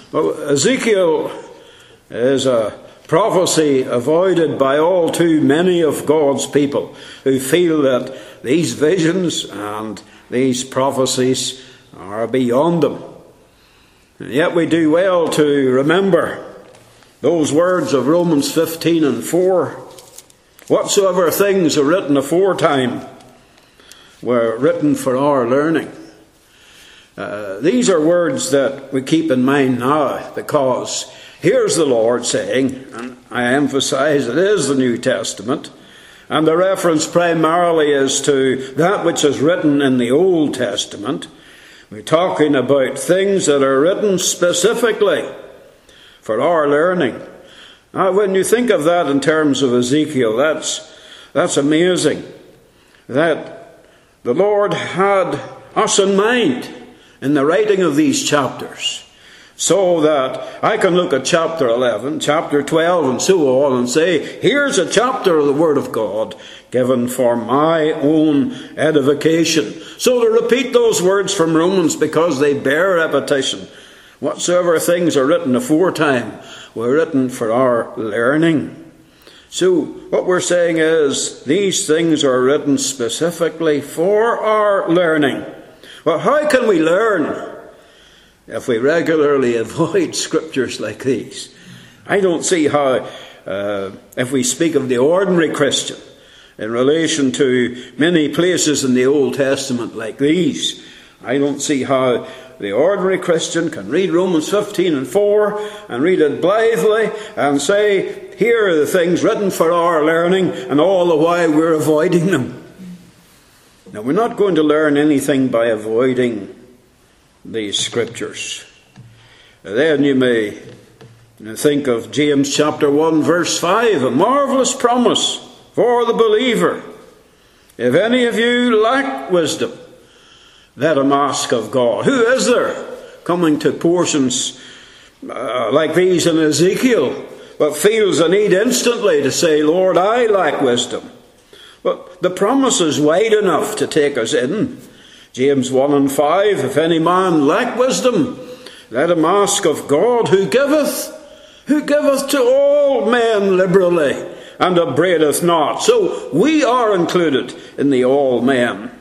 Well, Ezekiel is a prophecy avoided by all too many of God's people who feel that these visions and these prophecies are beyond them. And yet we do well to remember those words of Romans 15:4. Whatsoever things are written aforetime were written for our learning. These are words that we keep in mind now, because here's the Lord saying, and I emphasize it is the New Testament, and the reference primarily is to that which is written in the Old Testament. We're talking about things that are written specifically for our learning. Now, when you think of that in terms of Ezekiel, that's amazing. That the Lord had us in mind in the writing of these chapters, so that I can look at chapter 11, chapter 12, and so on, and say, here's a chapter of the Word of God given for my own edification. So to repeat those words from Romans, because they bear repetition. Whatsoever things are written aforetime were written for our learning. So what we're saying is, these things are written specifically for our learning. Well, how can we learn if we regularly avoid scriptures like these? I don't see how, if we speak of the ordinary Christian in relation to many places in the Old Testament like these, I don't see how the ordinary Christian can read Romans 15:4 and read it blithely and say, here are the things written for our learning, and all the while we're avoiding them. Now, we're not going to learn anything by avoiding these scriptures. Then you may think of James chapter 1 verse 5, a marvellous promise for the believer. If any of you lack wisdom, let him ask of God. Who is there coming to portions like these in Ezekiel but feels a need instantly to say, Lord, I lack wisdom? But the promise is wide enough to take us in. James 1:5, if any man lack wisdom, let him ask of God, who giveth to all men liberally, and upbraideth not. So we are included in the all men.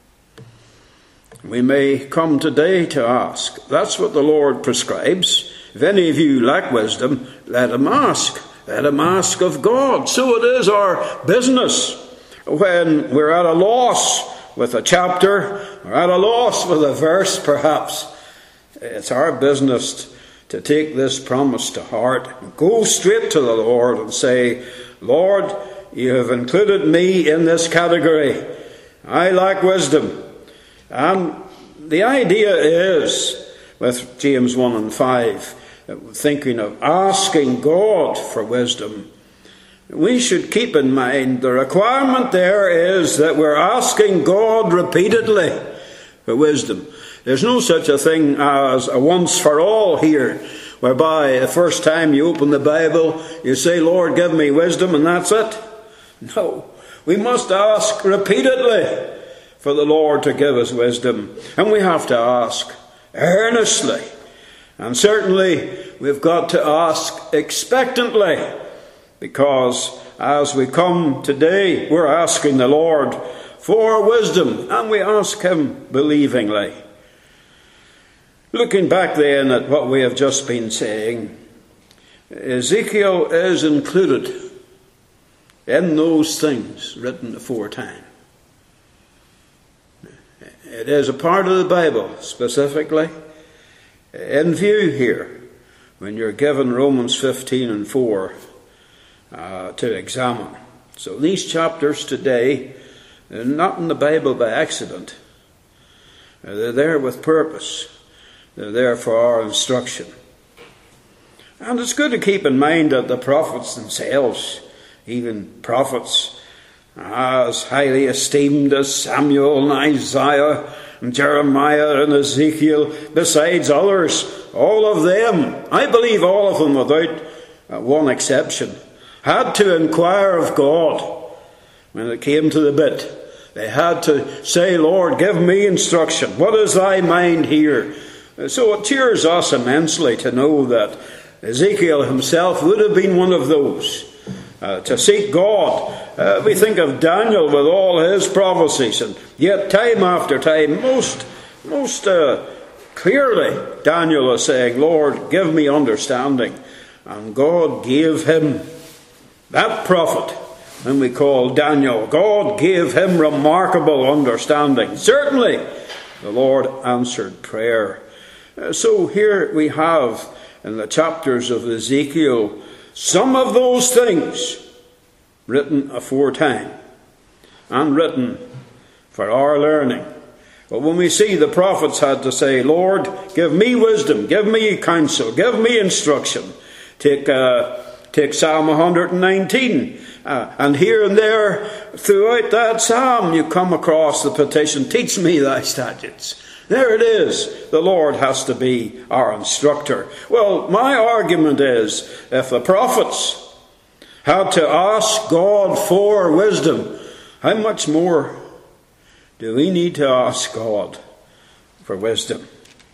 We may come today to ask. That's what the Lord prescribes. If any of you lack wisdom, let him ask. Let him ask of God. So it is our business. When we're at a loss with a chapter, or at a loss with a verse perhaps, it's our business to take this promise to heart, go straight to the Lord and say, Lord, you have included me in this category. I lack wisdom. And the idea is, with James 1:5, thinking of asking God for wisdom, we should keep in mind the requirement there is that we're asking God repeatedly for wisdom. There's no such a thing as a once for all here, whereby the first time you open the Bible, you say, Lord, give me wisdom, and that's it. No, we must ask repeatedly for the Lord to give us wisdom. And we have to ask earnestly. And certainly we've got to ask expectantly. Because as we come today, we're asking the Lord for wisdom, and we ask him believingly. Looking back then at what we have just been saying, Ezekiel is included in those things written aforetime. It is a part of the Bible, specifically in view here, when you're given Romans 15:4. To examine. So these chapters today are not in the Bible by accident. They're there with purpose. They're there for our instruction. And it's good to keep in mind that the prophets themselves, even prophets as highly esteemed as Samuel and Isaiah and Jeremiah and Ezekiel, besides others, all of them, I believe all of them without one exception, had to inquire of God when it came to the bit. They had to say, Lord, give me instruction. What is thy mind here? So it cheers us immensely to know that Ezekiel himself would have been one of those to seek God. We think of Daniel with all his prophecies, and yet time after time, most clearly, Daniel is saying, Lord, give me understanding. And God gave him that prophet, whom we call Daniel. God gave him remarkable understanding. Certainly, the Lord answered prayer. So here we have in the chapters of Ezekiel some of those things written aforetime and written for our learning. But when we see the prophets had to say, Lord, give me wisdom, give me counsel, give me instruction. Take Psalm 119. And here and there, throughout that psalm, you come across the petition, teach me thy statutes. There it is. The Lord has to be our instructor. Well, my argument is, if the prophets had to ask God for wisdom, how much more do we need to ask God for wisdom?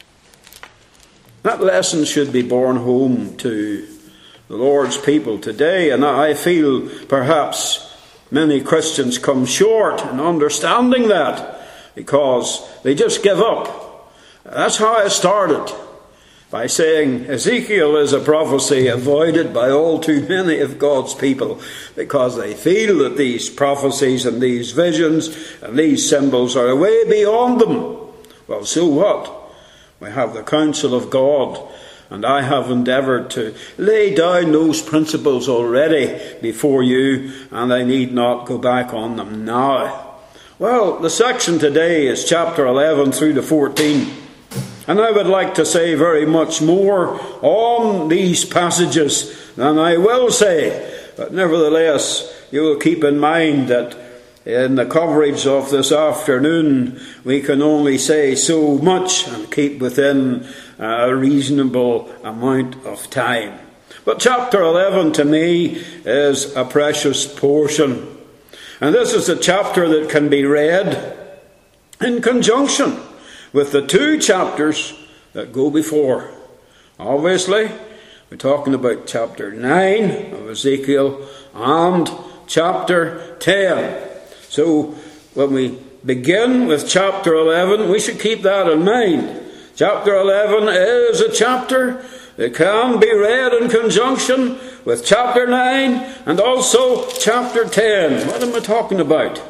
That lesson should be borne home to the Lord's people today, and I feel perhaps many Christians come short in understanding that because they just give up. That's how I started, by saying Ezekiel is a prophecy avoided by all too many of God's people because they feel that these prophecies and these visions and these symbols are way beyond them. Well, so what? We have the counsel of God, and I have endeavoured to lay down those principles already before you, and I need not go back on them now. Well, the section today is chapter 11 through to 14. And I would like to say very much more on these passages than I will say. But nevertheless, you will keep in mind that in the coverage of this afternoon, we can only say so much and keep within a reasonable amount of time. But chapter 11 to me is a precious portion. And this is a chapter that can be read in conjunction with the two chapters that go before. Obviously, we're talking about chapter 9 of Ezekiel and chapter 10. So when we begin with chapter 11, we should keep that in mind. Chapter 11 is a chapter that can be read in conjunction with chapter 9 and also chapter 10. What am I talking about?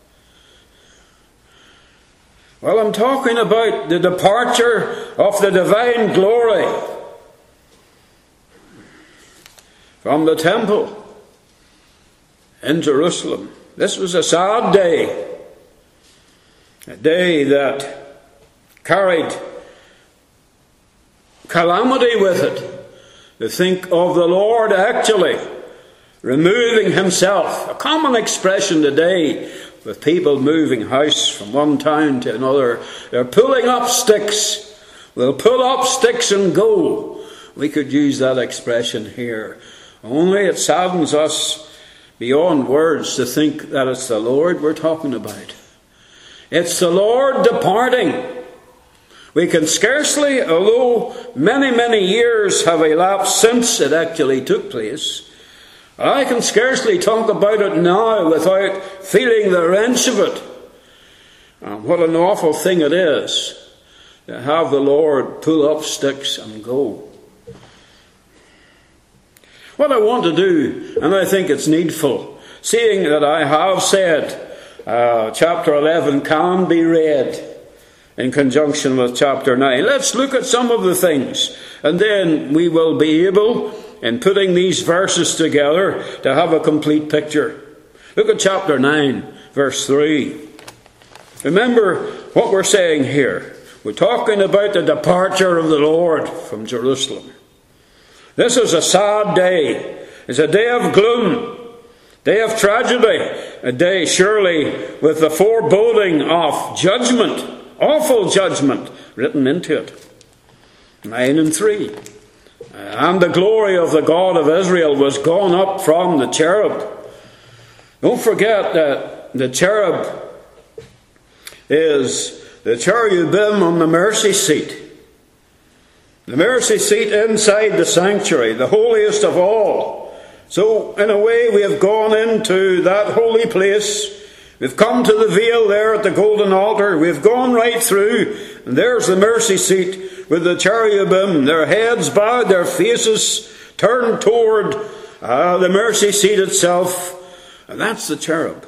Well, I'm talking about the departure of the divine glory from the temple in Jerusalem. This was a sad day, a day that carried calamity with it. To think of the Lord actually removing himself, a common expression today with people moving house from one town to another. They're pulling up sticks. They'll pull up sticks and go. We could use that expression here. Only it saddens us beyond words to think that it's the Lord we're talking about. It's the Lord departing. We can scarcely, although many years have elapsed since it actually took place, I can scarcely talk about it now without feeling the wrench of it. And what an awful thing it is to have the Lord pull up sticks and go. What I want to do, and I think it's needful, seeing that I have said chapter 11 can be read in conjunction with chapter 9. Let's look at some of the things, and then we will be able, in putting these verses together, to have a complete picture. Look at chapter 9, verse 3. Remember what we're saying here. We're talking about the departure of the Lord from Jerusalem. This is a sad day. It's a day of gloom, day of tragedy, a day surely with the foreboding of judgment, awful judgment written into it. 9 and 3. And the glory of the God of Israel was gone up from the cherub. Don't forget that the cherub is the cherubim on the mercy seat. The mercy seat inside the sanctuary, the holiest of all. So, in a way, we have gone into that holy place. We've come to the veil there at the golden altar. We've gone right through. And there's the mercy seat with the cherubim, their heads bowed, their faces turned toward the mercy seat itself. And that's the cherub.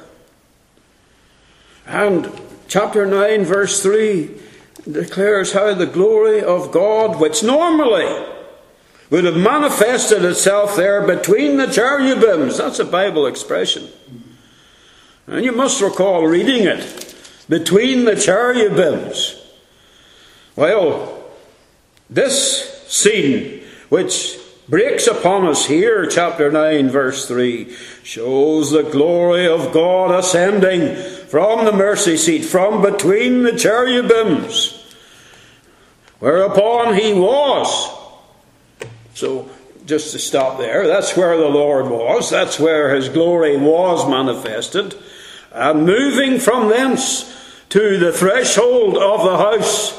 And chapter 9, verse 3 declares how the glory of God, which normally would have manifested itself there between the cherubims. That's a Bible expression. And you must recall reading it. Between the cherubims. Well, this scene, which breaks upon us here, chapter 9, verse 3, shows the glory of God ascending from the mercy seat, from between the cherubims, whereupon he was. So, just to stop there, that's where the Lord was. That's where his glory was manifested. And moving from thence to the threshold of the house.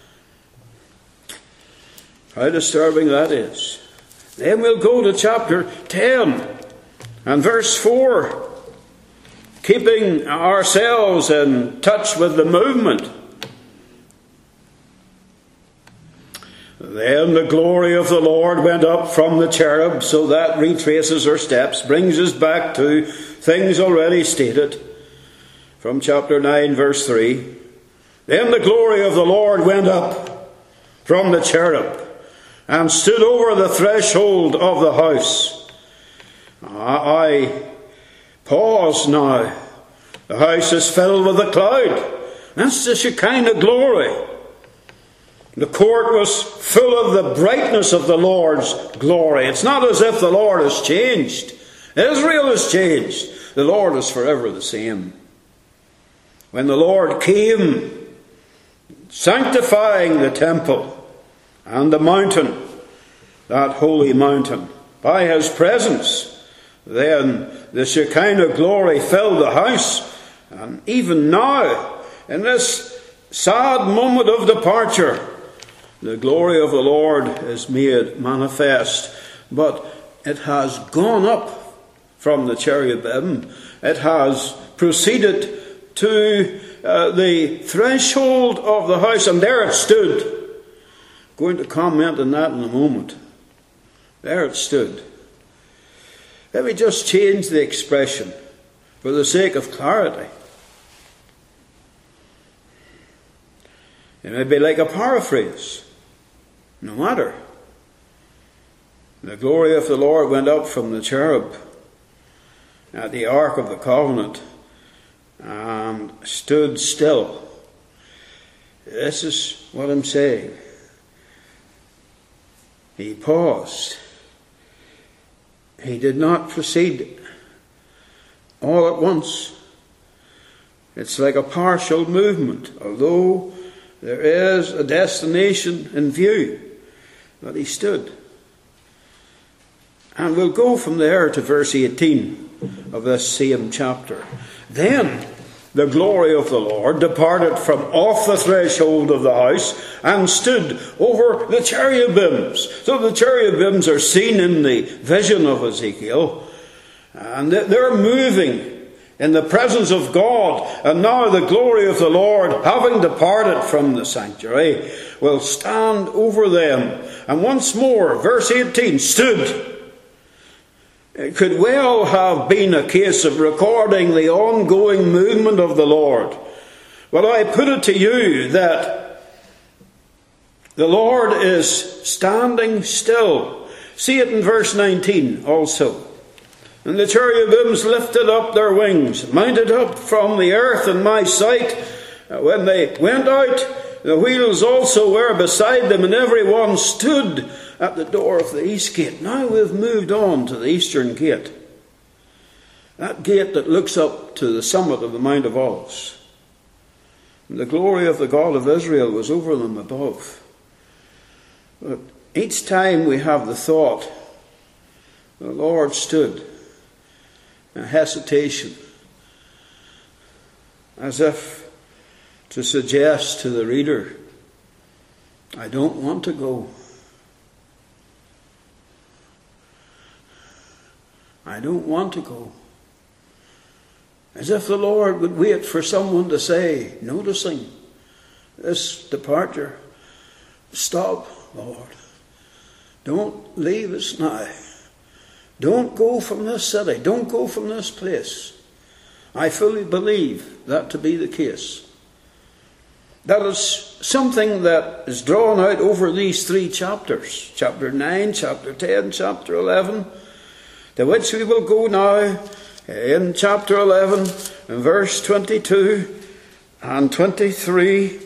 How disturbing that is. Then we'll go to chapter 10 and verse 4. Keeping ourselves in touch with the movement. Then the glory of the Lord went up from the cherub, so that retraces our steps, brings us back to things already stated from chapter 9, verse 3. Then the glory of the Lord went up from the cherub and stood over the threshold of the house. I pause now. The house is filled with a cloud. That's the Shekinah glory. The court was full of the brightness of the Lord's glory. It's not as if the Lord has changed. Israel has changed. The Lord is forever the same. When the Lord came, sanctifying the temple and the mountain, that holy mountain, by his presence, then the Shekinah glory filled the house. And even now, in this sad moment of departure, the glory of the Lord is made manifest. But it has gone up from the cherubim. It has proceeded to the threshold of the house, and there it stood. Going to comment on that in a moment. There it stood. Let me just change the expression for the sake of clarity. It may be like a paraphrase. No matter. The glory of the Lord went up from the cherub at the Ark of the Covenant and stood still. This is what I'm saying. He paused. He did not proceed all at once. It's like a partial movement, although there is a destination in view. But he stood. And we'll go from there to verse 18 of this same chapter. Then the glory of the Lord departed from off the threshold of the house and stood over the cherubims. So the cherubims are seen in the vision of Ezekiel. And they're moving in the presence of God. And now the glory of the Lord, having departed from the sanctuary, will stand over them. And once more, verse 18, stood. It could well have been a case of recording the ongoing movement of the Lord. But I put it to you that the Lord is standing still. See it in verse 19 also. And the cherubims lifted up their wings, mounted up from the earth in my sight. When they went out, the wheels also were beside them, and every one stood at the door of the east gate. Now we've moved on to the eastern gate. That gate that looks up to the summit of the Mount of Olives. And the glory of the God of Israel was over them above. But each time we have the thought, the Lord stood, a hesitation, as if to suggest to the reader, I don't want to go. I don't want to go. As if the Lord would wait for someone to say, noticing this departure, stop, Lord. Don't leave us now. Don't go from this city. Don't go from this place. I fully believe that to be the case. That is something that is drawn out over these 3 chapters. Chapter 9, chapter 10, chapter 11. To which we will go now in chapter 11, in verse 22 and 23.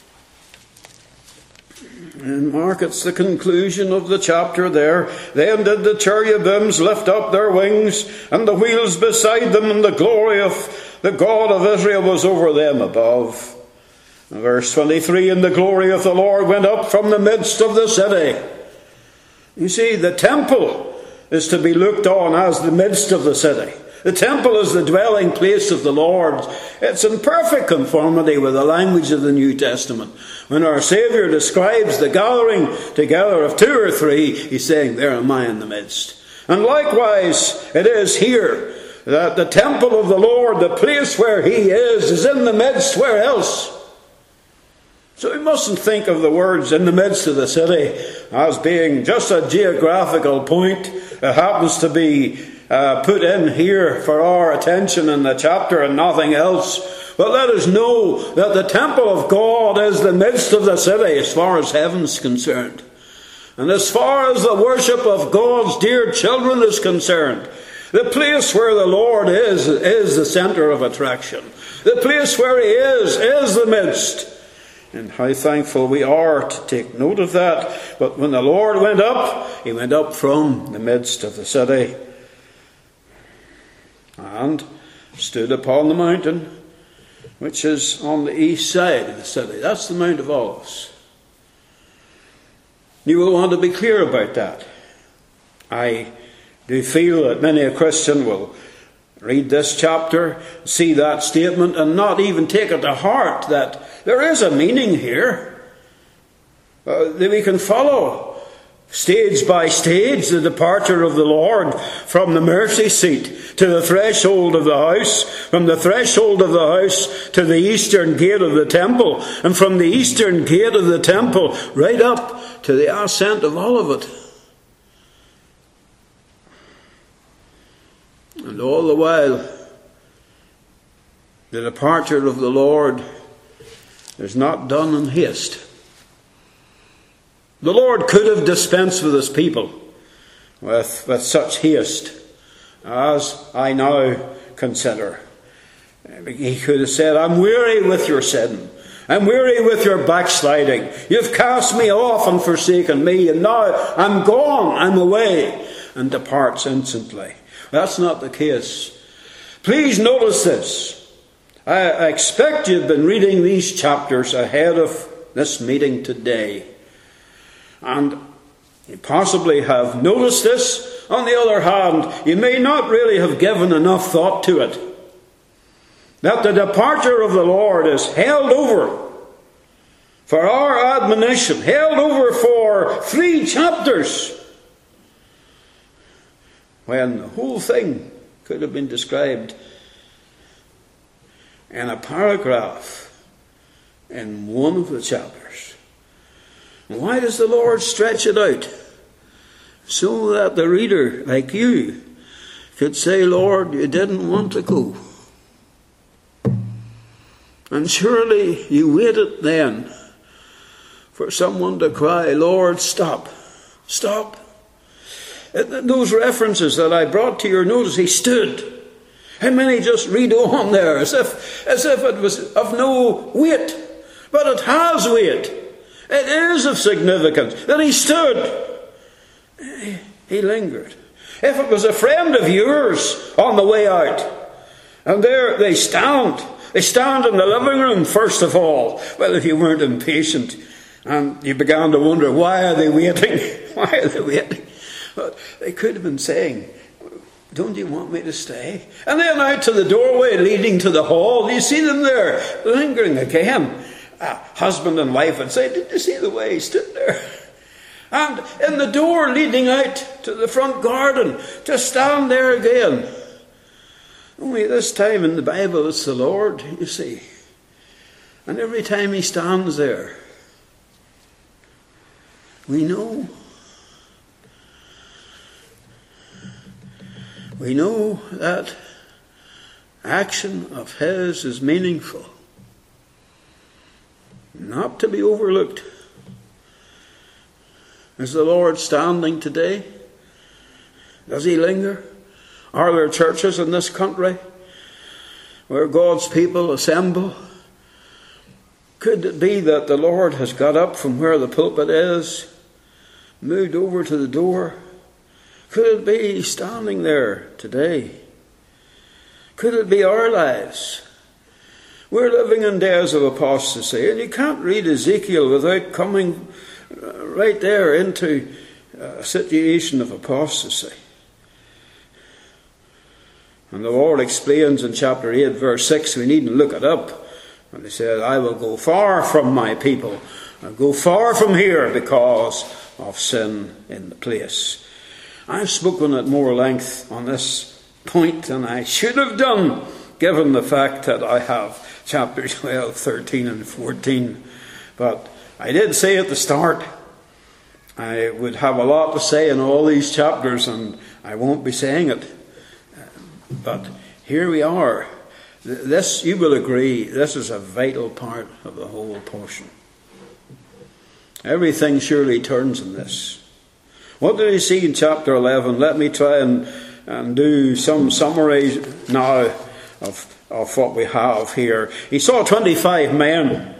And Mark, it's the conclusion of the chapter there. Then did the cherubims lift up their wings, and the wheels beside them, and the glory of the God of Israel was over them above. And verse 23, and the glory of the Lord went up from the midst of the city. You see, the temple is to be looked on as the midst of the city. The temple is the dwelling place of the Lord. It's in perfect conformity with the language of the New Testament. When our Saviour describes the gathering together of 2 or 3, he's saying, there am I in the midst. And likewise, it is here that the temple of the Lord, the place where he is in the midst. Where else? So we mustn't think of the words in the midst of the city as being just a geographical point that happens to be put in here for our attention in the chapter and nothing else. But let us know that the temple of God is the midst of the city as far as heaven's concerned. And as far as the worship of God's dear children is concerned, the place where the Lord is the centre of attraction. The place where he is the midst. And how thankful we are to take note of that. But when the Lord went up, he went up from the midst of the city, and stood upon the mountain which is on the east side of the city. That's the Mount of Olives. You will want to be clear about that. I do feel that many a Christian will read this chapter, see that statement, and not even take it to heart that there is a meaning here. That we can follow stage by stage the departure of the Lord from the mercy seat to the threshold of the house, from the threshold of the house to the eastern gate of the temple, and from the eastern gate of the temple right up to the ascent of Olivet. And all the while, the departure of the Lord is not done in haste. The Lord could have dispensed with his people with such haste as I now consider. He could have said, I'm weary with your sin. I'm weary with your backsliding. You've cast me off and forsaken me, and now I'm gone, I'm away, and departs instantly. That's not the case. Please notice this. I expect you've been reading these chapters ahead of this meeting today. And you possibly have noticed this. On the other hand, you may not really have given enough thought to it. That the departure of the Lord is held over for our admonition, held over for 3 chapters, when the whole thing could have been described in a paragraph in one of the chapters. Why does the Lord stretch it out? So that the reader, like you, could say, Lord, you didn't want to go. And surely you waited then for someone to cry, Lord, stop, stop. Those references that I brought to your notice, he stood. How many just read on there as if it was of no weight? But it has weight. It is of significance that he stood. He lingered. If it was a friend of yours on the way out, and there they stand in the living room first of all. Well, if you weren't impatient and you began to wonder, why are they waiting? Why are they waiting? But they could have been saying, don't you want me to stay? And then out to the doorway leading to the hall, you see them there lingering again. Husband and wife would say, did you see the way he stood there? And in the door leading out to the front garden, to stand there again. Only this time in the Bible it's the Lord, you see. And every time he stands there, we know that action of his is meaningful, not to be overlooked. Is the Lord standing today? Does he linger? Are there churches in this country where God's people assemble? Could it be that the Lord has got up from where the pulpit is, moved over to the door? Could it be he's standing there today? Could it be our lives? We're living in days of apostasy, and you can't read Ezekiel without coming right there into a situation of apostasy. And the Lord explains in chapter 8, verse 6, we needn't look it up. And he said, I will go far from my people. I'll go far from here because of sin in the place. I've spoken at more length on this point than I should have done, given the fact that I have chapter 12, 13 and 14. But I did say at the start, I would have a lot to say in all these chapters, and I won't be saying it. But here we are. This, you will agree, this is a vital part of the whole portion. Everything surely turns in this. What did he see in chapter 11? Let me try and do some summary now of what we have here. He saw 25 men.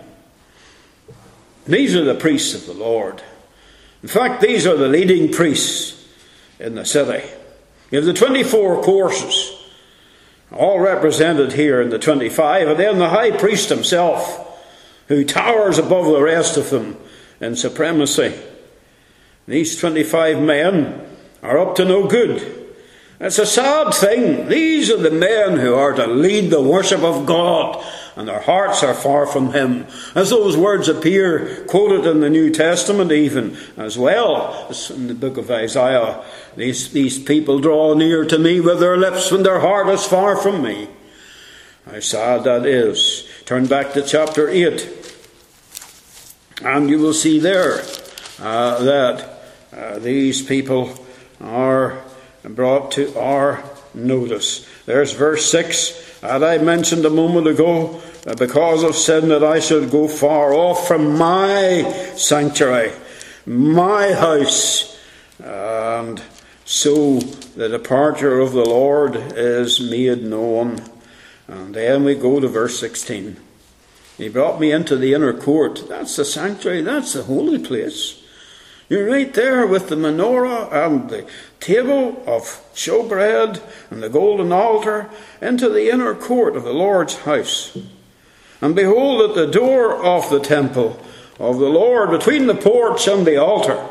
These are the priests of the Lord. In fact, these are the leading priests in the city. You have the 24 courses, all represented here in the 25, and then the high priest himself, who towers above the rest of them in supremacy. These 25 men are up to no good. It's a sad thing. These are the men who are to lead the worship of God, and their hearts are far from him. As those words appear quoted in the New Testament even as well as in the book of Isaiah. These people draw near to me with their lips when their heart is far from me. How sad that is. Turn back to chapter 8 and you will see there that these people are brought to our notice. There's verse 6 that I mentioned a moment ago, because of sin that I should go far off from my sanctuary, my house, and so the departure of the Lord is made known. And then we go to verse 16. He brought me into the inner court. That's the sanctuary, that's the holy place. You're right there with the menorah and the table of showbread and the golden altar into the inner court of the Lord's house. And behold, at the door of the temple of the Lord, between the porch and the altar,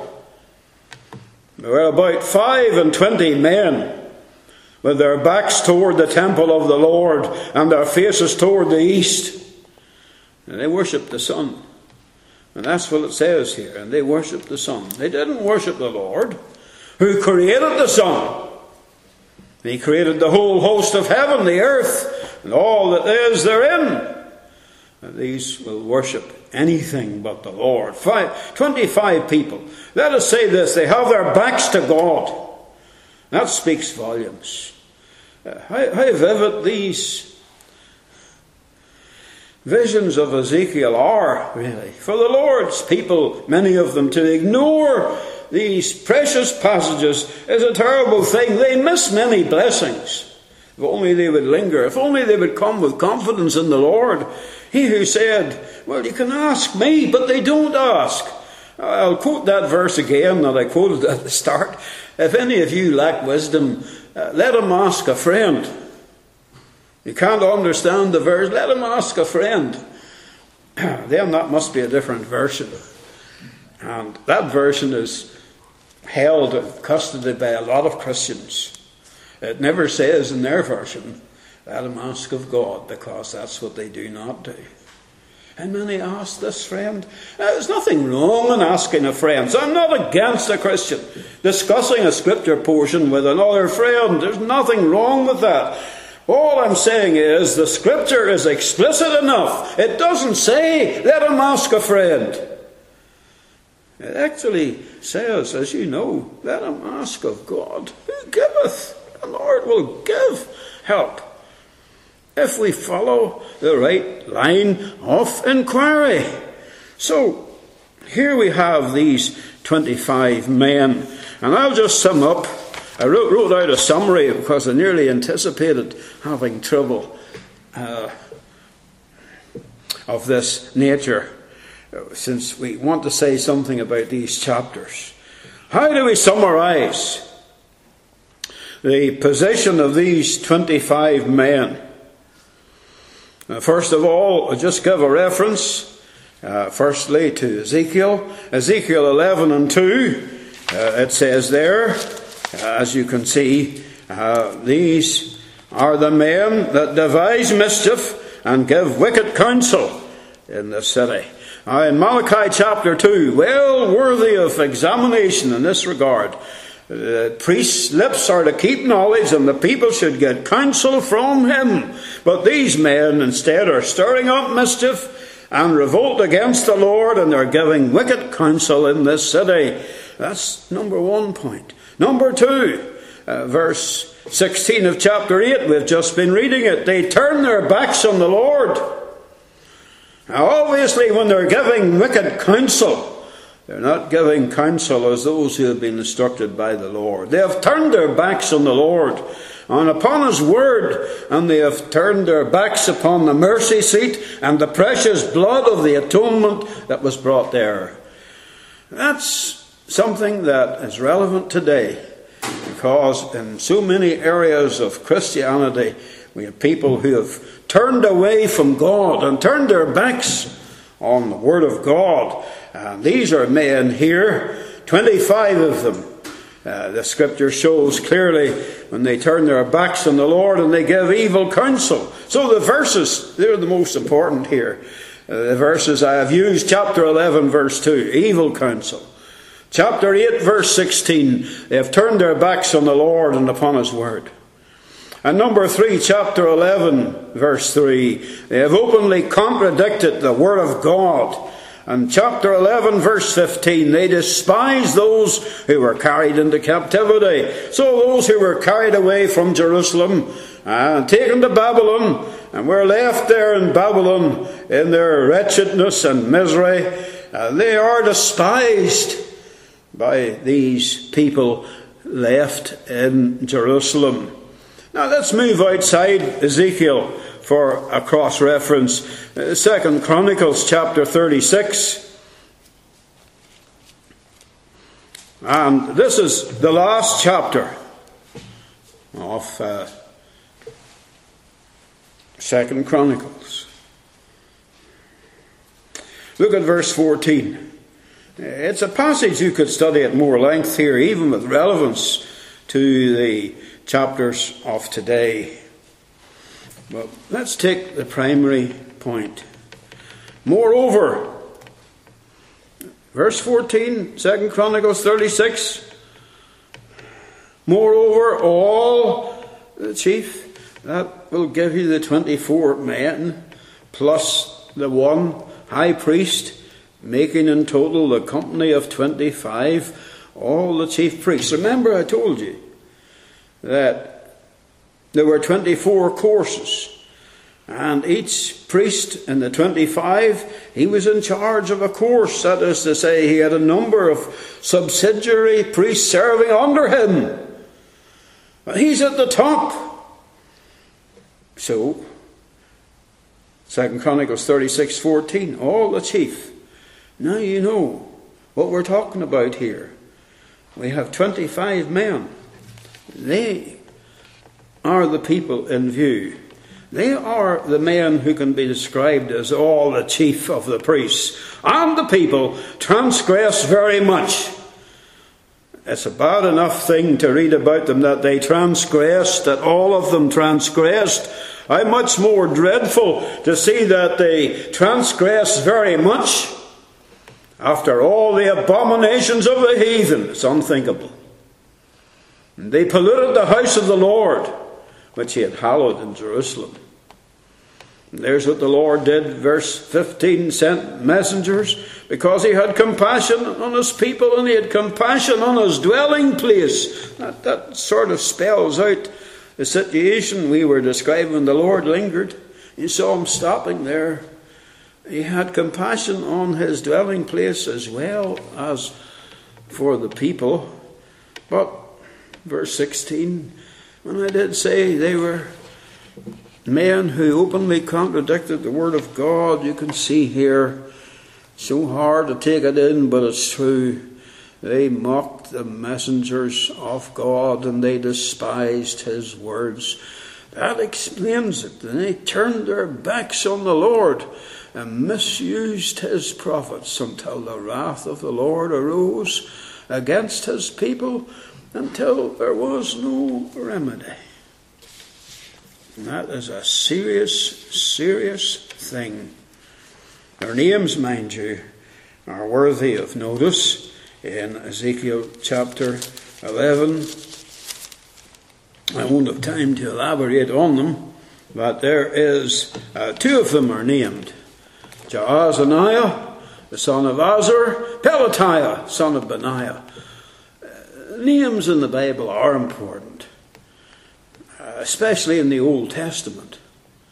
there were about 25 men with their backs toward the temple of the Lord and their faces toward the east. And they worshipped the sun. And that's what it says here. And they worshipped the sun. They didn't worship the Lord, who created the sun. He created the whole host of heaven, the earth, and all that is therein. And these will worship anything but the Lord. 25 people. Let us say this. They have their backs to God. That speaks volumes. How vivid these visions of Ezekiel are, really. For the Lord's people, many of them, to ignore these precious passages is a terrible thing. They miss many blessings. If only they would linger. If only they would come with confidence in the Lord. He who said, well, you can ask me, but they don't ask. I'll quote that verse again that I quoted at the start. If any of you lack wisdom, let him ask a friend. You can't understand the verse, let him ask a friend. Then that must be a different version. And that version is held in custody by a lot of Christians. It never says in their version, let him ask of God, because that's what they do not do. And many ask this friend. There's nothing wrong in asking a friend. So I'm not against a Christian discussing a scripture portion with another friend. There's nothing wrong with that. All I'm saying is the scripture is explicit enough. It doesn't say, let him ask a friend. It actually says, as you know, let him ask of God, who giveth. The Lord will give help if we follow the right line of inquiry. So, here we have these 25 men. And I'll just sum up. I wrote out a summary because I nearly anticipated having trouble of this nature, since we want to say something about these chapters. How do we summarize the position of these 25 men? First of all, I'll just give a reference, firstly, to Ezekiel. Ezekiel 11 and 2, it says there, as you can see, these are the men that devise mischief and give wicked counsel in the city. In Malachi chapter 2, well worthy of examination in this regard. The priest's lips are to keep knowledge, and the people should get counsel from him. But these men instead are stirring up mischief and revolt against the Lord, and they're giving wicked counsel in this city. That's number 1 point. Number 2, verse 16 of chapter 8, we've just been reading it. They turn their backs on the Lord. Now obviously when they're giving wicked counsel, they're not giving counsel as those who have been instructed by the Lord. They have turned their backs on the Lord and upon His word, and they have turned their backs upon the mercy seat and the precious blood of the atonement that was brought there. That's something that is relevant today, because in so many areas of Christianity we have people who have turned away from God and turned their backs on the Word of God. And these are men here, 25 of them. The scripture shows clearly when they turn their backs on the Lord and they give evil counsel. So the verses, they're the most important here. The verses I have used, chapter 11 verse 2, evil counsel. Chapter 8 verse 16, they have turned their backs on the Lord and upon His word. And number 3, chapter 11 verse 3, they have openly contradicted the word of God. And chapter 11 verse 15, they despise those who were carried into captivity. So those who were carried away from Jerusalem and taken to Babylon, and were left there in Babylon in their wretchedness and misery, they are despised by these people left in Jerusalem. Now let's move outside Ezekiel for a cross-reference. 2 Chronicles chapter 36. And this is the last chapter of 2 Chronicles. Look at verse 14. It's a passage you could study at more length here, even with relevance to the chapters of today. But let's take the primary point. Moreover, verse 14, 2 Chronicles 36. Moreover, all the chief, that will give you the 24 men, plus the one high priest, making in total the company of 25, all the chief priests. Remember I told you that there were 24 courses, and each priest in the 25, he was in charge of a course. That is to say, he had a number of subsidiary priests serving under him. But he's at the top. So, 2 Chronicles 36:14, all the chief. Now you know what we're talking about here. We have 25 men. They are the people in view. They are the men who can be described as all the chief of the priests. And the people transgress very much. It's a bad enough thing to read about them that they transgressed, that all of them transgressed. How much more dreadful to see that they transgress very much after all the abominations of the heathen. It's unthinkable. And they polluted the house of the Lord, which he had hallowed in Jerusalem. And there's what the Lord did. Verse 15, sent messengers because he had compassion on his people and he had compassion on his dwelling place. That sort of spells out the situation we were describing when the Lord lingered. You saw him stopping there. He had compassion on his dwelling place as well as for the people. But, verse 16, when I did say they were men who openly contradicted the word of God, you can see here, so hard to take it in, but it's true. They mocked the messengers of God and they despised his words. That explains it. And they turned their backs on the Lord and misused his prophets until the wrath of the Lord arose against his people, until there was no remedy. And that is a serious, serious thing. Their names, mind you, are worthy of notice in Ezekiel chapter 11. I won't have time to elaborate on them, but there is two of them are named. Jaazaniah, the son of Azur, Pelatiah, son of Benaiah. Names in the Bible are important, especially in the Old Testament.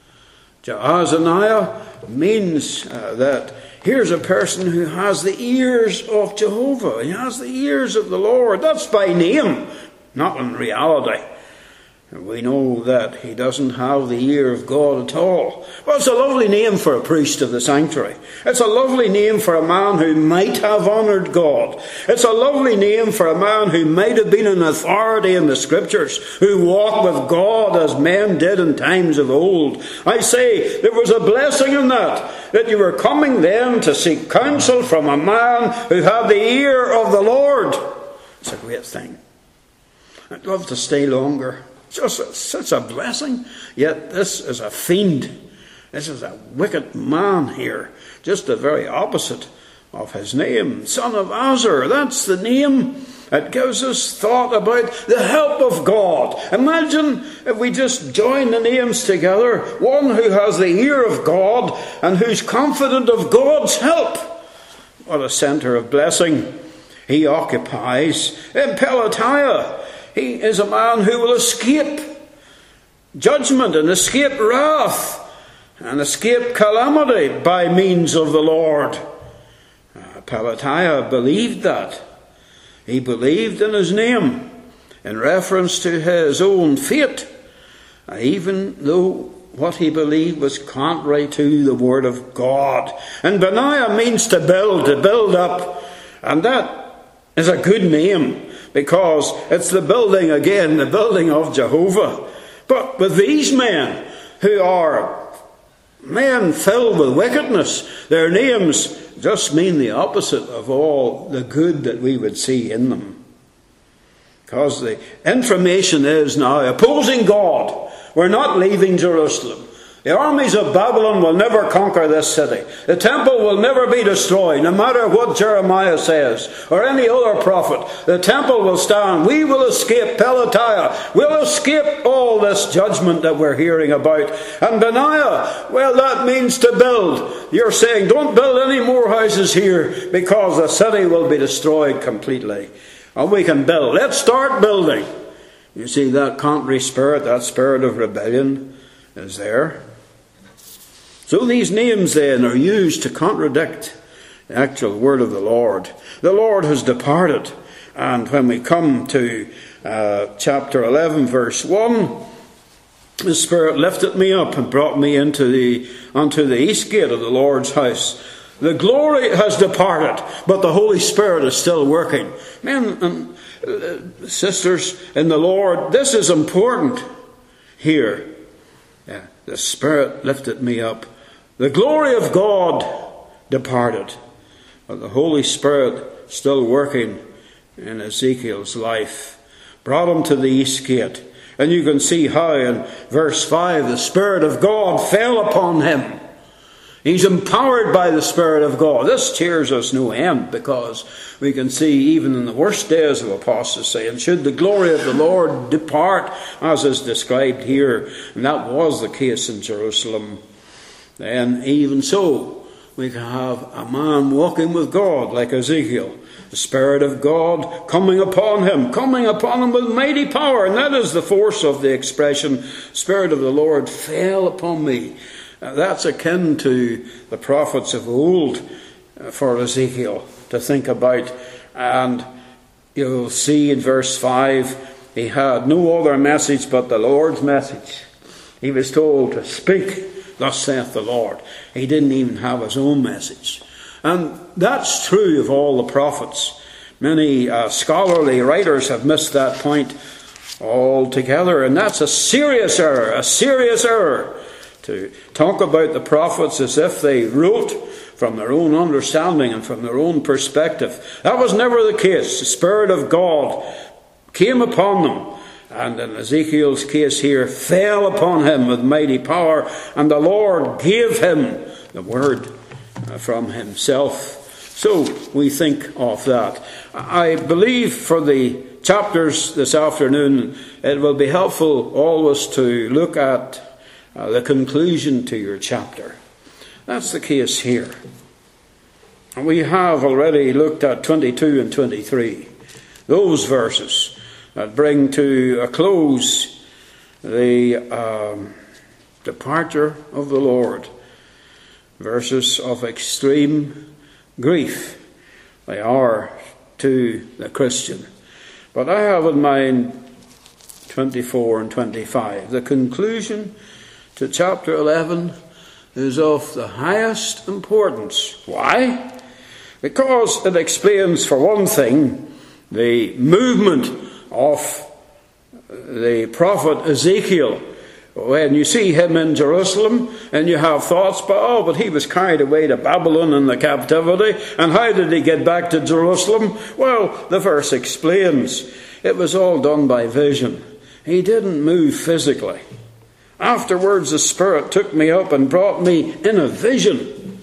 Jaazaniah means that here's a person who has the ears of Jehovah. He has the ears of the Lord. That's by name, not in reality. We know that he doesn't have the ear of God at all. Well, it's a lovely name for a priest of the sanctuary. It's a lovely name for a man who might have honoured God. It's a lovely name for a man who might have been an authority in the Scriptures, who walked with God as men did in times of old. I say, there was a blessing in that you were coming then to seek counsel from a man who had the ear of the Lord. It's a great thing. I'd love to stay longer. Just such a blessing. Yet this is a fiend. This is a wicked man here. Just the very opposite of his name. Son of Azur. That's the name that gives us thought about the help of God. Imagine if we just join the names together. One who has the ear of God and who's confident of God's help. What a centre of blessing he occupies. In Pelatiah, he is a man who will escape judgment and escape wrath and escape calamity by means of the Lord. Pelatiah believed that. He believed in his name in reference to his own fate, even though what he believed was contrary to the word of God. And Benaiah means to build up. And that is a good name, because it's the building again, the building of Jehovah. But with these men, who are men filled with wickedness, their names just mean the opposite of all the good that we would see in them. Because the information is now opposing God. We're not leaving Jerusalem. The armies of Babylon will never conquer this city. The temple will never be destroyed, no matter what Jeremiah says or any other prophet. The temple will stand. We will escape Pelatiah. We'll escape all this judgment that we're hearing about. And Benaiah, well, that means to build. You're saying, don't build any more houses here, because the city will be destroyed completely. And we can build. Let's start building. You see, that contrary spirit, that spirit of rebellion is there. So these names then are used to contradict the actual word of the Lord. The Lord has departed. And when we come to chapter 11, verse 1, the Spirit lifted me up and brought me unto the east gate of the Lord's house. The glory has departed, but the Holy Spirit is still working. Men and sisters in the Lord, this is important here. The Spirit lifted me up. The glory of God departed, but the Holy Spirit still working in Ezekiel's life. Brought him to the east gate. And you can see how in verse 5 the Spirit of God fell upon him. He's empowered by the Spirit of God. This cheers us no end, because we can see even in the worst days of apostasy, and should the glory of the Lord depart, as is described here, and that was the case in Jerusalem, then even so we can have a man walking with God like Ezekiel. The Spirit of God coming upon him with mighty power. And that is the force of the expression, Spirit of the Lord fell upon me. That's akin to the prophets of old for Ezekiel to think about. And you'll see in verse 5, he had no other message but the Lord's message. He was told to speak, thus saith the Lord. He didn't even have his own message. And that's true of all the prophets. Many scholarly writers have missed that point altogether. And that's a serious error to talk about the prophets as if they wrote from their own understanding and from their own perspective. That was never the case. The Spirit of God came upon them, and in Ezekiel's case here, fell upon him with mighty power, and the Lord gave him the word from himself. So we think of that. I believe for the chapters this afternoon, it will be helpful always to look at the conclusion to your chapter. That's the case here. We have already looked at 22 and 23. Those verses that bring to a close the departure of the Lord. Verses of extreme grief they are to the Christian. But I have in mind 24 and 25. The conclusion to chapter 11 is of the highest importance. Why? Because it explains, for one thing, the movement of the prophet Ezekiel. When you see him in Jerusalem, and you have thoughts, but he was carried away to Babylon in the captivity, and how did he get back to Jerusalem? Well, the verse explains. It was all done by vision. He didn't move physically. Afterwards, the Spirit took me up and brought me in a vision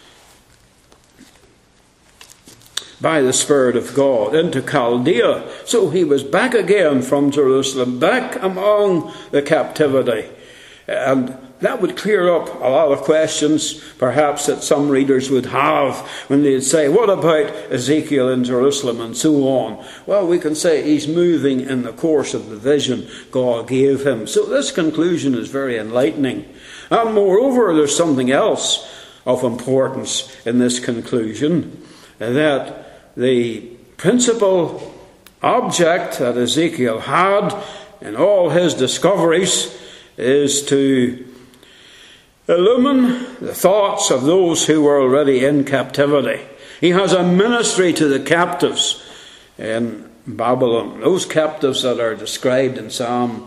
by the Spirit of God into Chaldea. So he was back again from Jerusalem, back among the captivity. And that would clear up a lot of questions, perhaps, that some readers would have when they'd say, what about Ezekiel in Jerusalem and so on? Well, we can say he's moving in the course of the vision God gave him. So this conclusion is very enlightening. And moreover, there's something else of importance in this conclusion, that the principal object that Ezekiel had in all his discoveries is to illumine the thoughts of those who were already in captivity. He has a ministry to the captives in Babylon. Those captives that are described in Psalm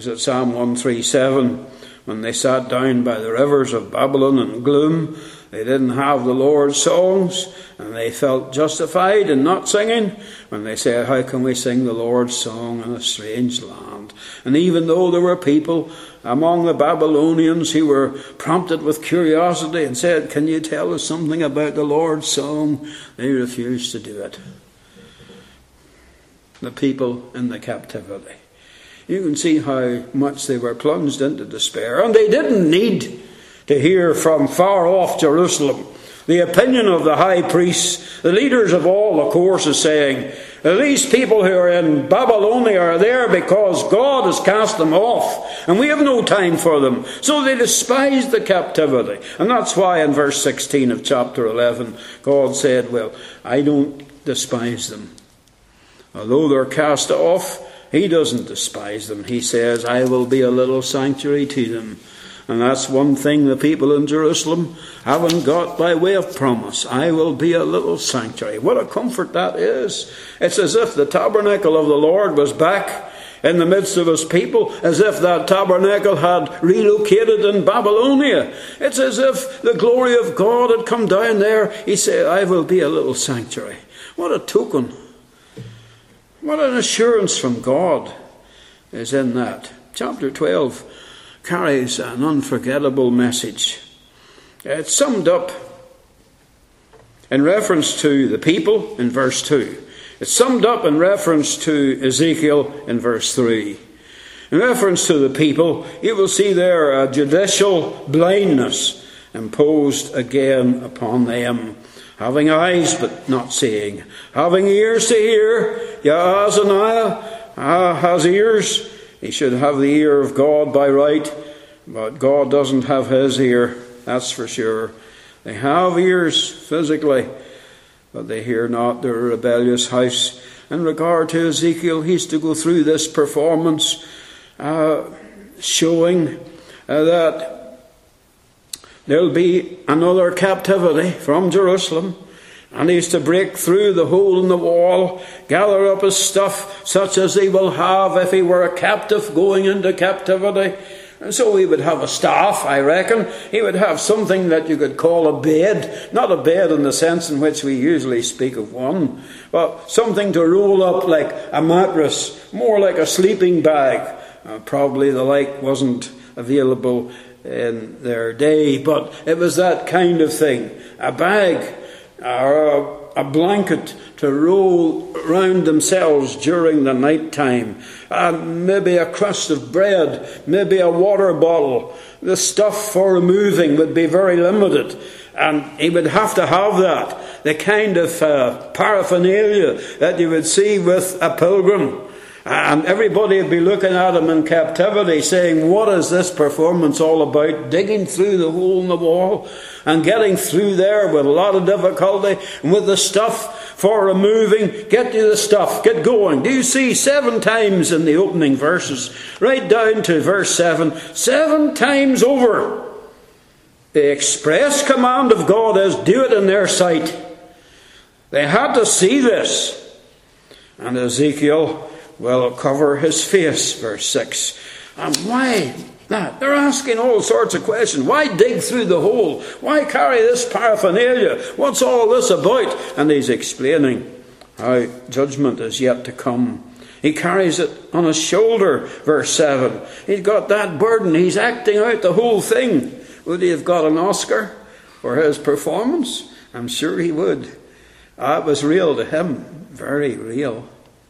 137, when they sat down by the rivers of Babylon in gloom. They didn't have the Lord's songs, and they felt justified in not singing when they said, how can we sing the Lord's song in a strange land? And even though there were people among the Babylonians who were prompted with curiosity and said, can you tell us something about the Lord's song? They refused to do it. The people in the captivity. You can see how much they were plunged into despair. And they didn't need to hear from far off Jerusalem the opinion of the high priests, the leaders of all the courses, saying, these people who are in Babylonia are there because God has cast them off, and we have no time for them. So they despised the captivity. And that's why in verse 16 of chapter 11, God said, well, I don't despise them. Although they're cast off, he doesn't despise them. He says, I will be a little sanctuary to them. And that's one thing the people in Jerusalem haven't got by way of promise. I will be a little sanctuary. What a comfort that is. It's as if the tabernacle of the Lord was back in the midst of his people, as if that tabernacle had relocated in Babylonia. It's as if the glory of God had come down there. He said, I will be a little sanctuary. What a token. What an assurance from God is in that. Chapter 12 carries an unforgettable message. It's summed up in reference to the people in verse 2. It's summed up in reference to Ezekiel in verse 3. In reference to the people, you will see there a judicial blindness imposed again upon them. Having eyes but not seeing. Having ears to hear. Jaazaniah has ears. He should have the ear of God by right. But God doesn't have his ear. That's for sure. They have ears physically, but they hear not. They're a rebellious house. In regard to Ezekiel, he's to go through this performance showing that there'll be another captivity from Jerusalem, and he's to break through the hole in the wall, gather up his stuff such as he will have if he were a captive going into captivity. And so he would have a staff, I reckon. He would have something that you could call a bed. Not a bed in the sense in which we usually speak of one, but something to roll up like a mattress, more like a sleeping bag. Probably the like wasn't available in their day, but it was that kind of thing. A bag or a blanket to roll round themselves during the night time. Maybe a crust of bread, maybe a water bottle. The stuff for removing would be very limited, and he would have to have that. The kind of paraphernalia that you would see with a pilgrim. And everybody would be looking at him in captivity saying, what is this performance all about? Digging through the hole in the wall and getting through there with a lot of difficulty, and with the stuff for removing. Get you the stuff, get going. Do you see 7 times in the opening verses, right down to verse 7, 7 times over, the express command of God is do it in their sight. They had to see this. And Ezekiel will cover his face, verse 6. And why that? They're asking all sorts of questions. Why dig through the hole? Why carry this paraphernalia? What's all this about? And he's explaining how judgment is yet to come. He carries it on his shoulder, verse 7. He's got that burden. He's acting out the whole thing. Would he have got an Oscar for his performance? I'm sure he would. It was real to him. Very real.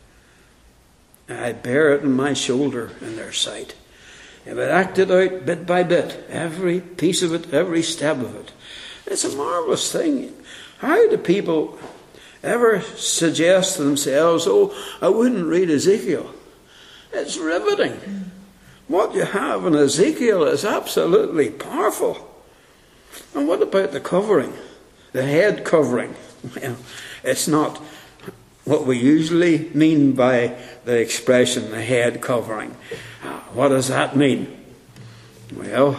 I bear it on my shoulder in their sight. If it acted out bit by bit, every piece of it, every step of it. It's a marvellous thing. How do people ever suggest to themselves, oh, I wouldn't read Ezekiel? It's riveting. What you have in Ezekiel is absolutely powerful. And what about the covering? The head covering? Well, it's not what we usually mean by the expression, the head covering. What does that mean? Well,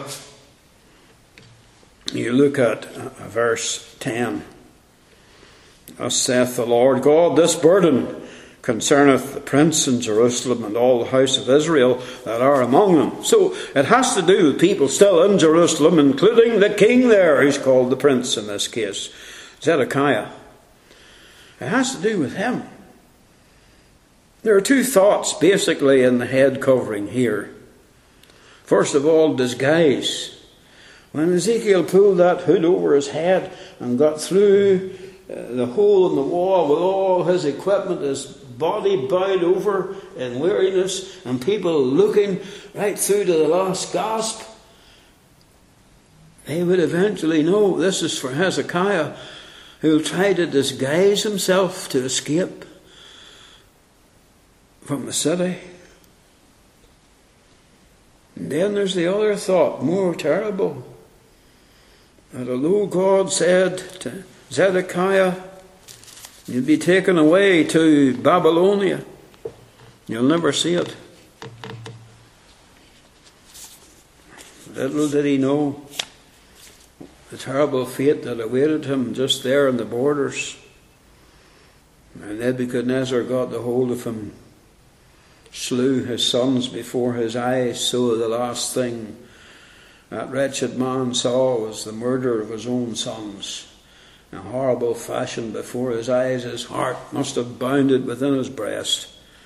you look at verse 10. Thus saith the Lord God, this burden concerneth the prince in Jerusalem and all the house of Israel that are among them. So it has to do with people still in Jerusalem, including the king there, who's called the prince in this case, Zedekiah. It has to do with him. There are 2 thoughts basically in the head covering here. First of all, disguise. When Ezekiel pulled that hood over his head and got through the hole in the wall with all his equipment, his body bowed over in weariness, and people looking right through to the last gasp, they would eventually know this is for Hezekiah, who'll try to disguise himself to escape from the city. And then there's the other thought, more terrible, that although God said to Zedekiah, you'll be taken away to Babylonia, you'll never see it. Little did he know the terrible fate that awaited him just there on the borders. And Nebuchadnezzar got the hold of him, slew his sons before his eyes, so the last thing that wretched man saw was the murder of his own sons. In a horrible fashion before his eyes, his heart must have bounded within his breast.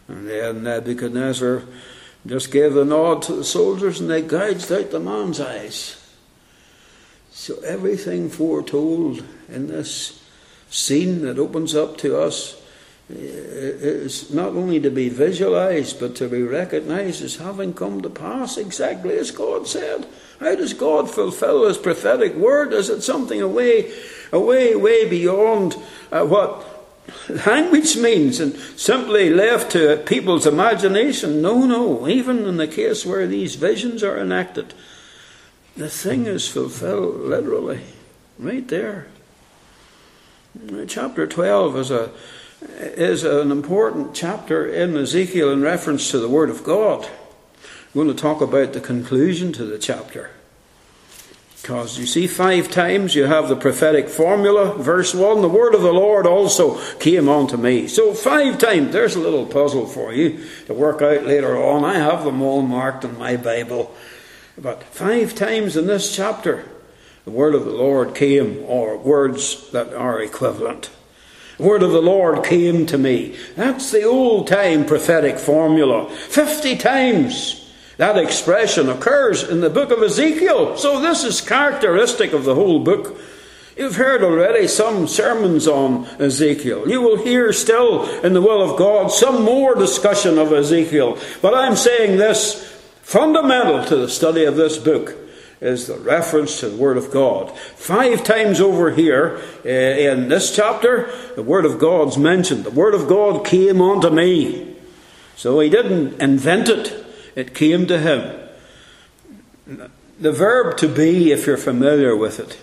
And then Nebuchadnezzar just gave the nod to the soldiers, and they gouged out the man's eyes. So everything foretold in this scene that opens up to us is not only to be visualized, but to be recognized as having come to pass exactly as God said. How does God fulfill His prophetic word? Is it something way beyond what language means and simply left to people's imagination? No. Even in the case where these visions are enacted, the thing is fulfilled literally, right there. Chapter 12 is an important chapter in Ezekiel in reference to the Word of God. I'm going to talk about the conclusion to the chapter. Because you see, 5 times you have the prophetic formula. Verse 1, the word of the Lord also came unto me. So 5 times, there's a little puzzle for you to work out later on. I have them all marked in my Bible. But 5 times in this chapter, the word of the Lord came, or words that are equivalent. The word of the Lord came to me. That's the old-time prophetic formula. 50 times that expression occurs in the book of Ezekiel. So this is characteristic of the whole book. You've heard already some sermons on Ezekiel. You will hear still, in the will of God, some more discussion of Ezekiel. But I'm saying this, fundamental to the study of this book is the reference to the Word of God. 5 times over here in this chapter, the Word of God's mentioned. The Word of God came unto me. So he didn't invent it. It came to him. The verb to be, if you're familiar with it,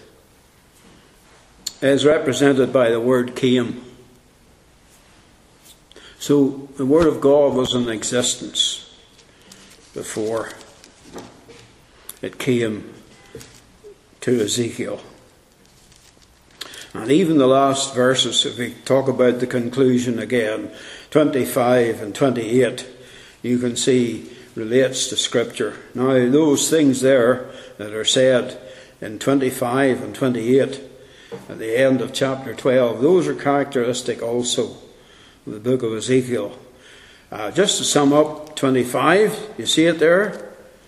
is represented by the word came. So the Word of God was in existence before it came to Ezekiel. And even the last verses, if we talk about the conclusion again, 25 and 28, you can see relates to Scripture. Now, those things there that are said in 25 and 28 at the end of chapter 12, those are characteristic also of the book of Ezekiel. Just to sum up 25, you see it there?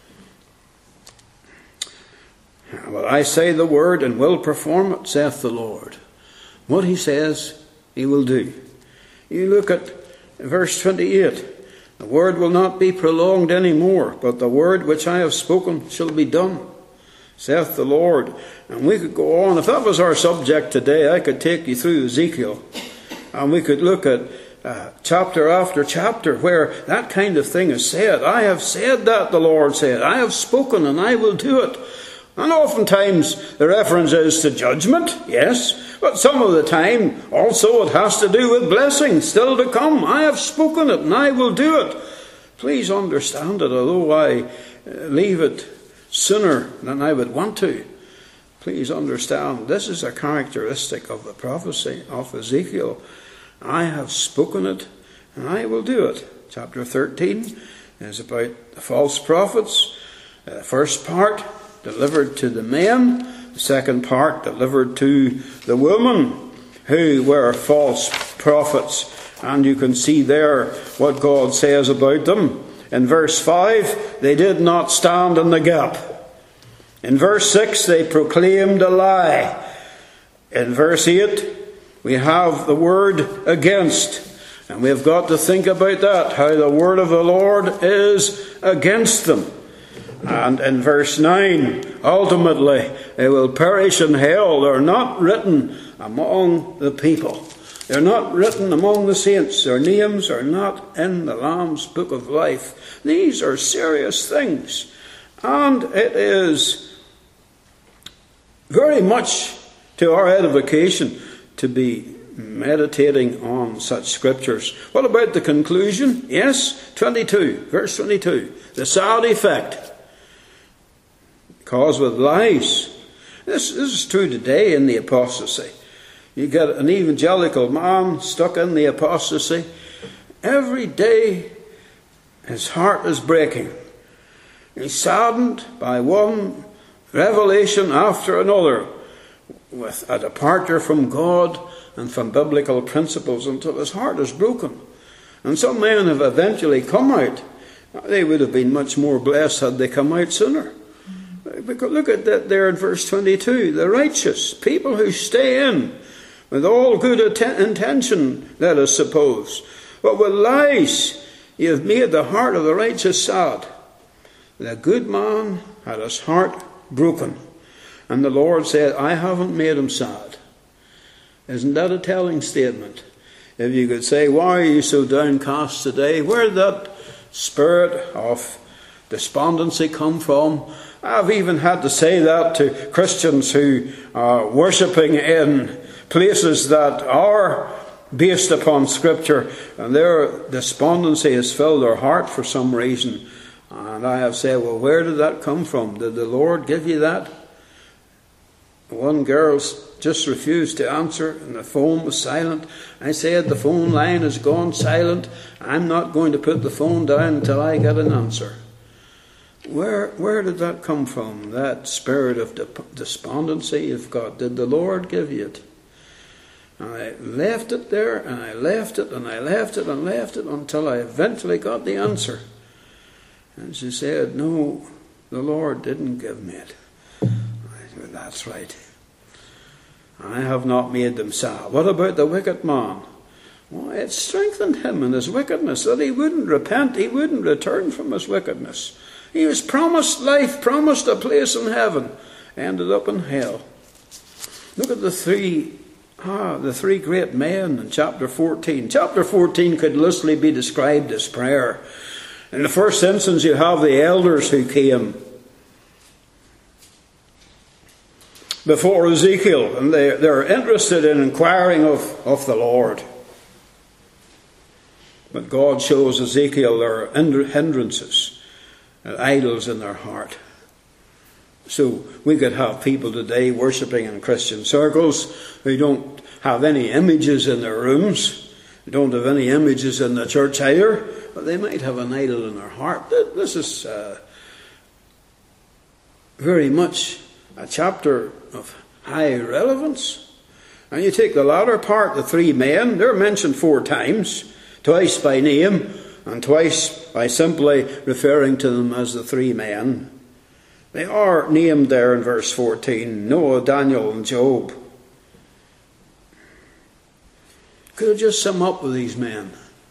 Well, I say the word and will perform it, saith the Lord. What he says, he will do. You look at verse 28. The word will not be prolonged any more, but the word which I have spoken shall be done, saith the Lord. And we could go on. If that was our subject today, I could take you through Ezekiel. And we could look at chapter after chapter where that kind of thing is said. I have said that, the Lord said. I have spoken and I will do it. And oftentimes the reference is to judgment, yes. But some of the time also it has to do with blessing still to come. I have spoken it and I will do it. Please understand it, although I leave it sooner than I would want to. Please understand, this is a characteristic of the prophecy of Ezekiel. I have spoken it and I will do it. Chapter 13 is about the false prophets. The first part delivered to the men. The second part delivered to the women who were false prophets. And you can see there what God says about them. In verse 5, they did not stand in the gap. In verse 6, they proclaimed a lie. In verse 8, we have the word against. And we've got to think about that, how the word of the Lord is against them. And in verse 9, ultimately, they will perish in hell. They're not written among the people. They're not written among the saints. Their names are not in the Lamb's book of life. These are serious things. And it is very much to our edification to be meditating on such scriptures. What about the conclusion? Yes, 22, verse 22. The sad effect. Caused with lies. This is true today in the apostasy. You get an evangelical man stuck in the apostasy. Every day his heart is breaking. He's saddened by one revelation after another with a departure from God and from biblical principles until his heart is broken. And some men have eventually come out. They would have been much more blessed had they come out sooner. Because look at that there in verse 22. The righteous, people who stay in with all good intention, let us suppose. But with lies, you have made the heart of the righteous sad. The good man had his heart broken. And the Lord said, I haven't made him sad. Isn't that a telling statement? If you could say, why are you so downcast today? Where did that spirit of despondency come from? I've even had to say that to Christians who are worshipping in places that are based upon Scripture, and their despondency has filled their heart for some reason. And I have said, well, where did that come from? Did the Lord give you that? One girl just refused to answer, and the phone was silent. I said, the phone line has gone silent. I'm not going to put the phone down until I get an answer. Where did that come from? That spirit of despondency you've got. Did the Lord give you it? And I left it there, and I left it, and I left it, and left it, until I eventually got the answer. And she said, no, the Lord didn't give me it. I said, that's right. I have not made them sad. What about the wicked man? Well, it strengthened him in his wickedness, that he wouldn't repent, he wouldn't return from his wickedness. He was promised life, promised a place in heaven, ended up in hell. Look at the three great men in chapter 14. Chapter 14 could loosely be described as prayer. In the first instance, you have the elders who came before Ezekiel, and they're interested in inquiring of the Lord. But God shows Ezekiel their hindrances, idols in their heart. So we could have people today worshipping in Christian circles who don't have any images in their rooms, don't have any images in the church either, but they might have an idol in their heart. This is very much a chapter of high relevance. And you take the latter part, the three men, they're mentioned 4 times, twice by name, and twice by simply referring to them as the 3 men. They are named there in verse 14, Noah, Daniel, and Job. Could I just sum up with these men?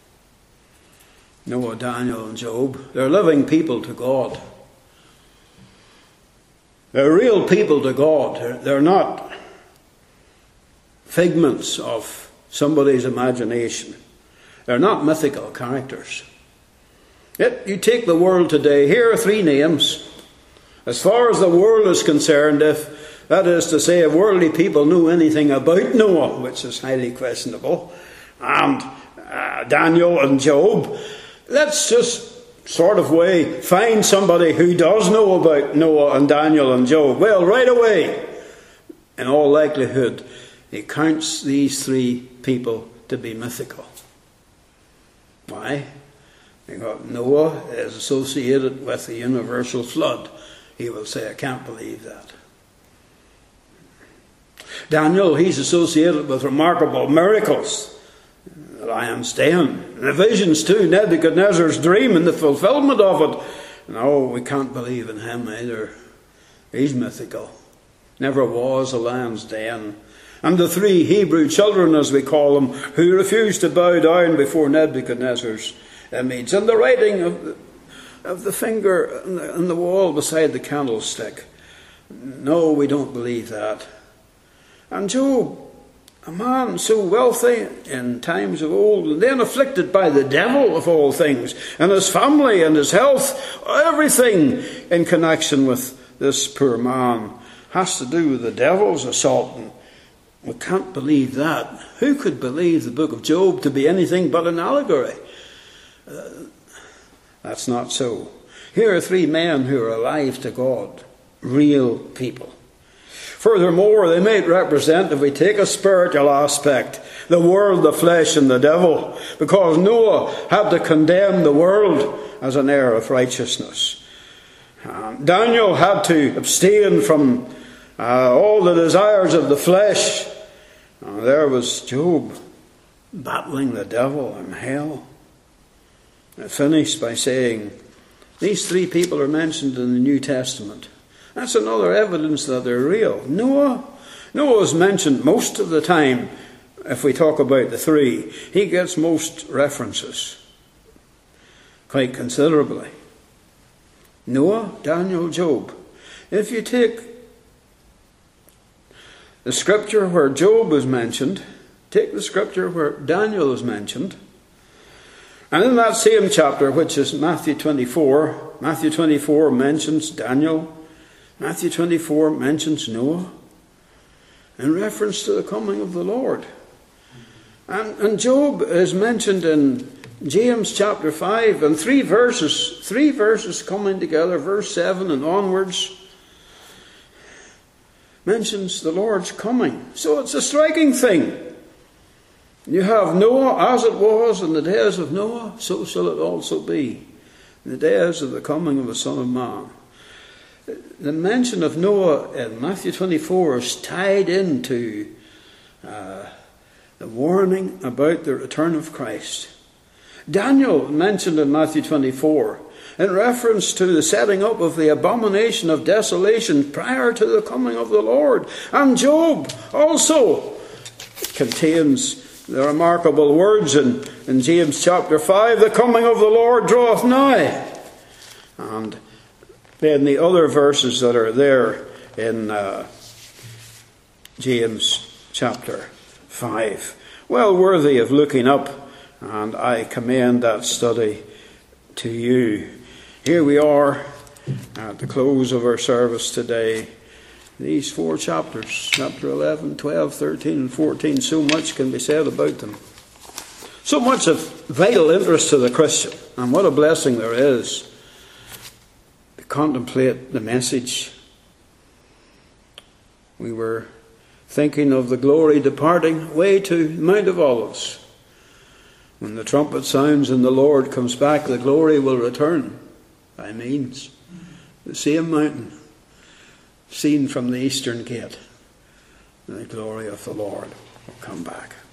Noah, Daniel, and Job. They're living people to God. They're real people to God. They're not figments of somebody's imagination. They're not mythical characters. Yet you take the world today, here are 3 names. As far as the world is concerned, if that is to say, if worldly people know anything about Noah, which is highly questionable, and Daniel and Job, let's just sort of way find somebody who does know about Noah and Daniel and Job. Well, right away, in all likelihood, he counts these 3 people to be mythical. Why? Because Noah is associated with the universal flood. He will say, I can't believe that. Daniel, he's associated with remarkable miracles. The lion's den. The visions too, Nebuchadnezzar's dream and the fulfillment of it. No, we can't believe in him either. He's mythical. Never was a lion's den. And the 3 Hebrew children, as we call them, who refused to bow down before Nebuchadnezzar's image. And the writing of the finger on the wall beside the candlestick. No, we don't believe that. And Job, a man so wealthy in times of old, and then afflicted by the devil of all things, and his family and his health, everything in connection with this poor man has to do with the devil's assault. And we can't believe that. Who could believe the book of Job to be anything but an allegory? That's not so. Here are 3 men who are alive to God, real people. Furthermore, they might represent, if we take a spiritual aspect, the world, the flesh, and the devil, because Noah had to condemn the world as an heir of righteousness. Daniel had to abstain from all the desires of the flesh. There was Job battling the devil in hell. I finish by saying these three people are mentioned in the New Testament. That's another evidence that they're real. Noah is mentioned most of the time. If we talk about the three, he gets most references, quite considerably. Noah, Daniel, Job. If you take the scripture where Job is mentioned, take the scripture where Daniel is mentioned, and in that same chapter, which is Matthew 24, Matthew 24 mentions Daniel, Matthew 24 mentions Noah, in reference to the coming of the Lord. And Job is mentioned in James chapter 5, and three verses coming together, verse 7 and onwards, mentions the Lord's coming. So it's a striking thing. You have Noah, as it was in the days of Noah, so shall it also be in the days of the coming of the Son of Man. The mention of Noah in Matthew 24 is tied into the warning about the return of Christ. Daniel mentioned in Matthew 24 in reference to the setting up of the abomination of desolation prior to the coming of the Lord. And Job also contains the remarkable words in James chapter 5, the coming of the Lord draweth nigh. And then the other verses that are there in James chapter 5. Well worthy of looking up, and I commend that study to you. Here we are at the close of our service today. These four chapters, chapter 11, 12, 13 and 14, so much can be said about them. So much of vital interest to the Christian, and what a blessing there is to contemplate the message. We were thinking of the glory departing way to Mount of Olives. When the trumpet sounds and the Lord comes back, the glory will return by means the same mountain seen from the eastern gate. The glory of the Lord will come back.